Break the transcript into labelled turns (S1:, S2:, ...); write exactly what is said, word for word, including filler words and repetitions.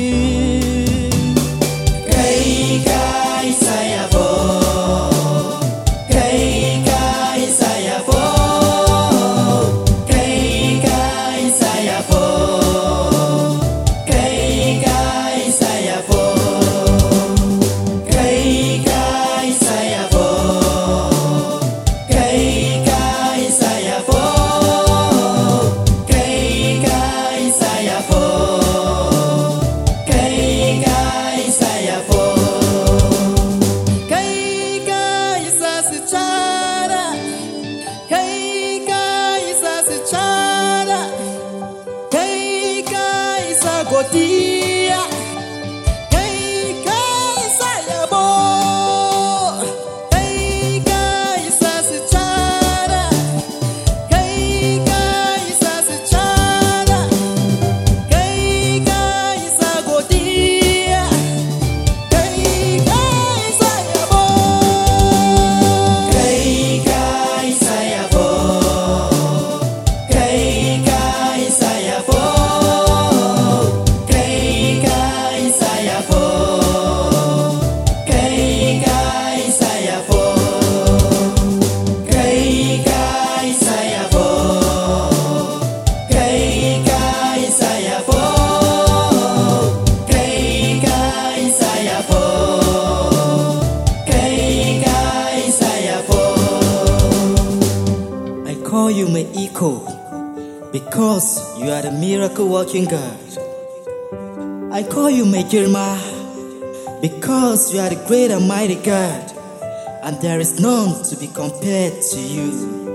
S1: Kai ka isa yabo, kai ka isa yabo, kai ka isa yabo, kai ka isa yabo, kai ka isa yabo, kai ka isa yabo, kai ka isa yabo, kai ka isa yabo. Kai ka isa secara, kai ka isa secara, kai ka isa godiya, kai ka isa yabo, kai ka isa secara, kai ka isa secara, kai ka isa godiya, kai ka isa yabo, kai ka isa yabo, kai ka isa yabo, kai ka isa yabo, kai ka isa yabo, kai ka isa yabo, kai ka isa yabo, kai ka isa yabo, kai ka isa yabo. I call you my equal because you are the miracle working God. I call you my Girma because you are the great and mighty God, and there is none to be compared to you.